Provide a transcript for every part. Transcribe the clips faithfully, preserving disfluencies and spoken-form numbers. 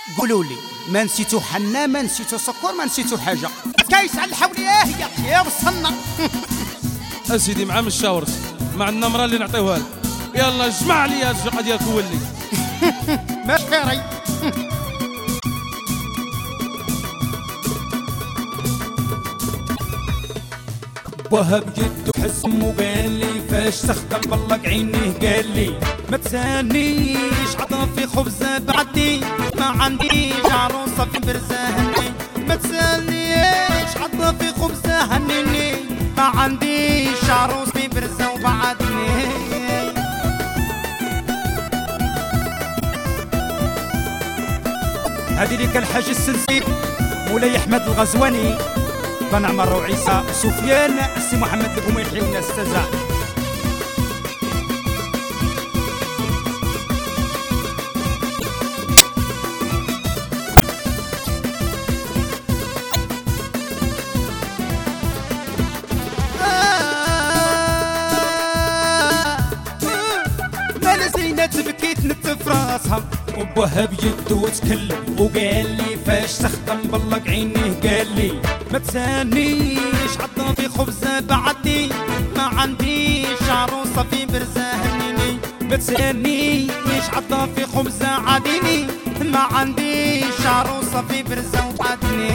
قولوا لي، ما نسيتو حنا، ما نسيتو سكر، ما نسيتو حاجه. كايس على الحوليه هي يا وصلنا. اسيدي مع مشاورس مع النمره اللي نعطيوها لك. يلا جمع لي هاد الشقه ديالك ولي. ماشي خيري. وهب جدو حسم وقال لي فاش تخدم بلق عينيه قال لي ما تسانيش عطافي خبزة بعدي ما عنديش عروسة في برزة هني ما تسانيش عطافي خبزة هنيني ما عنديش عروس في برزة وبعدني. هادي ليك الحاج السنسي مولاي احمد الغزواني بن عمر وعيسى سفيان السي محمد القميحي والناس تزع. مال زينات بكيت نتف راسها وبوهب جدو تكلم وقال لي فاش تخدم بلق عينيه قال لي ما تسانيش عطافي خبزة بعدي ما عنديش عروسة في برزة هنيني ما تسانيش عطافي خبزة عاديني ما عنديش عروسة في برزة وبعدني.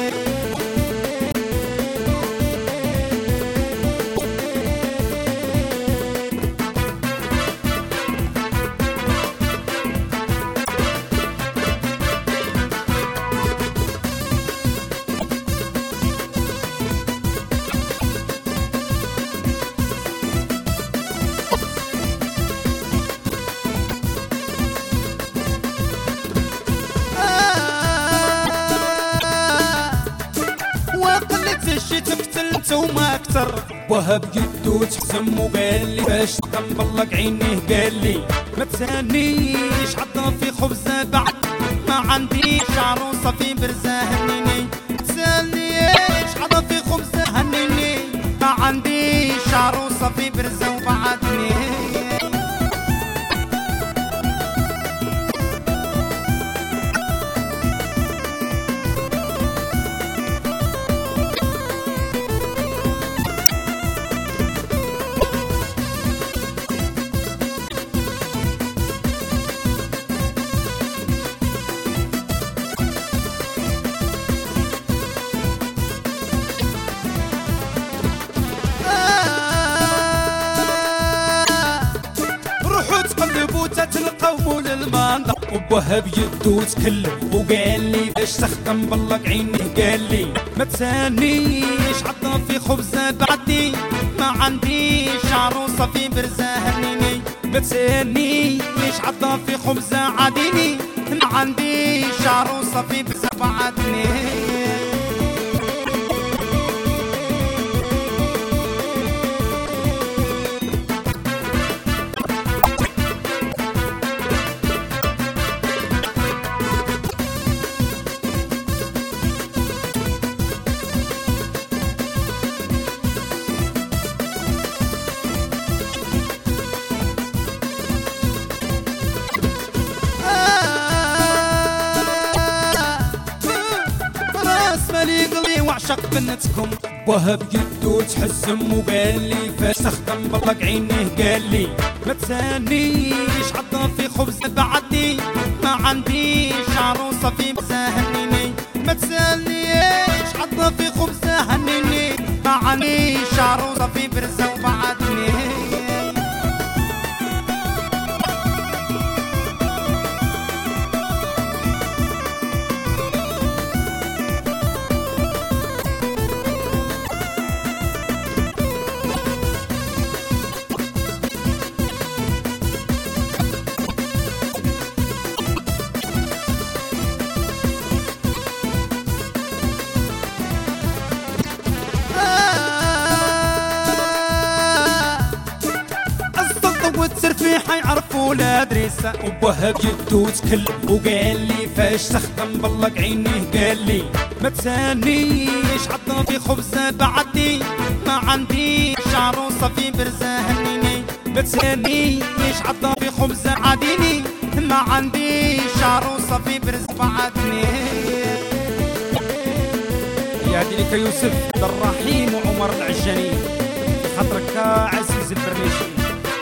الشي تقتلت وما اكتر. وهب جدو تحزم وقال لي فاش تنبلق عينيه قال لي ما تسانيش عطافي خبزة بعد ما عنديش عروسة في برزة هنيني ما تسانيش عطافي خبزة هنيني ما عنديش عروسة في برزة وبعدني. تلقاو للماندا وبوهب جدو تكلم وقال لي فاش تخدم بلق عينيه قال لي ما تسانيش عطافي خبزة بعدي ما عنديش عروسة في برزة هنيني ما تسانيش عطافي خبزة عاديني ما عنديش عروسة في برزة بعدني. وعشق بنتكم. وهب جدو تحزم وقال لي فاش تخدم بلق عينيه قال لي ما تسانيش عطافي خبزة بعدي ما عنديش عروسة في برزة هنيني ما تسانيش عطافي خبزة هنيني ما عنديش عروسة في برزة وبعدني. والترفيح يعرفوا لا دريسة. وبوهب جدو تكلم وقال لي فاش تخدم بلق عينيه قال لي ما تسانيش عطافي خبزة بعدي ما عنديش عروسة في برزة هنيني ما تسانيش عطافي خبزة عاديني ما عنديش عروسة في برز بعدني. يا ديك يوسف الرحيم وعمر العجاني خاطرك عزيز البرنيشي.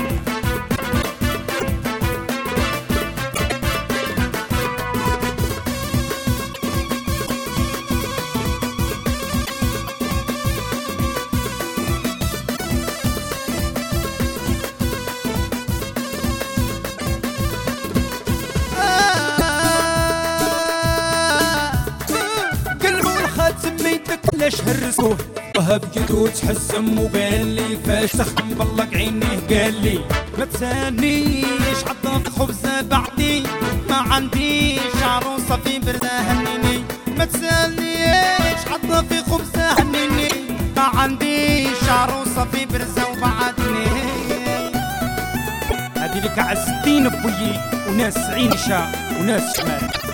ليش هرسوه وهب جدو تحسم وقال لي فاش تخدم بلق عينيه قال لي ما تسانيش حطها في خبزة بعدي ما عنديش عروسة في بردة هنيني. ما تسانيش حطها في خبزة هنيني ما عنديش عروسة في برزة وبعدني. هادي لك عزتين بويي وناس عينشة وناس شمال.